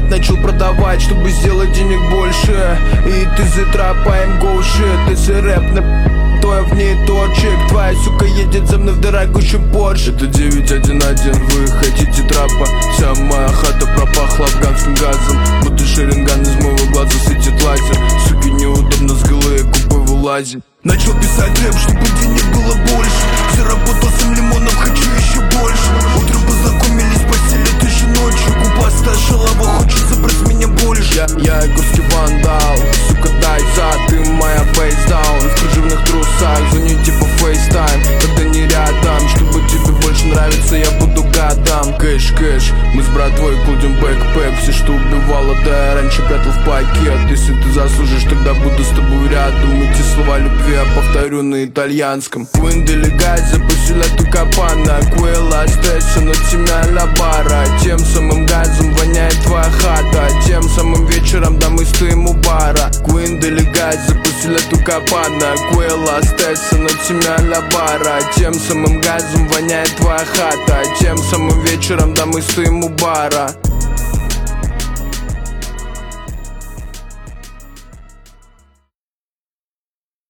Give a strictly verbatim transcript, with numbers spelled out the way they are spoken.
Брат начал продавать, чтобы сделать денег больше. И ты за тропаем go shit. Если рэп на то я в ней торчик. Твоя сука едет за мной в дорогущем Порше. Это девять один один, вы хотите трапа. Вся моя хата пропахла афганским газом. Будто шеринган из моего глаза светит лазер. Суки неудобно с голы купы вылазит. Начал писать рэп, чтобы денег было больше. Заработал семь лимонов, хочу еще больше. Утром познакомились, в постели ты же ночью. Губастая шалава, хочет забрать меня больше. Я, я горский вандал, сука дай зад. Ты моя фейсдаун, в кружевных трусах. Звоню типа фейстайм, когда не рядом. Чтобы тебе больше нравится, я буду гадом. Кэш, кэш, мы с братвой кладем бэкпэк. Все, что убивало, да я раньше прятал в пакет. Если ты заслужишь, тогда буду с тобой рядом. Эти слова любви я повторю на итальянском. Quindi legale, запустила ту капана. Quella stessa notte me alla barra. Тем самым газом воняет твоя хата. Тем самым вечером, да мы стоим у бара. Quindi legale, запустила ту капана. Quella stessa notte me alla barra. Тем самым газом воняет твоя хата. Тем самым вечером, да мы стоим у бара.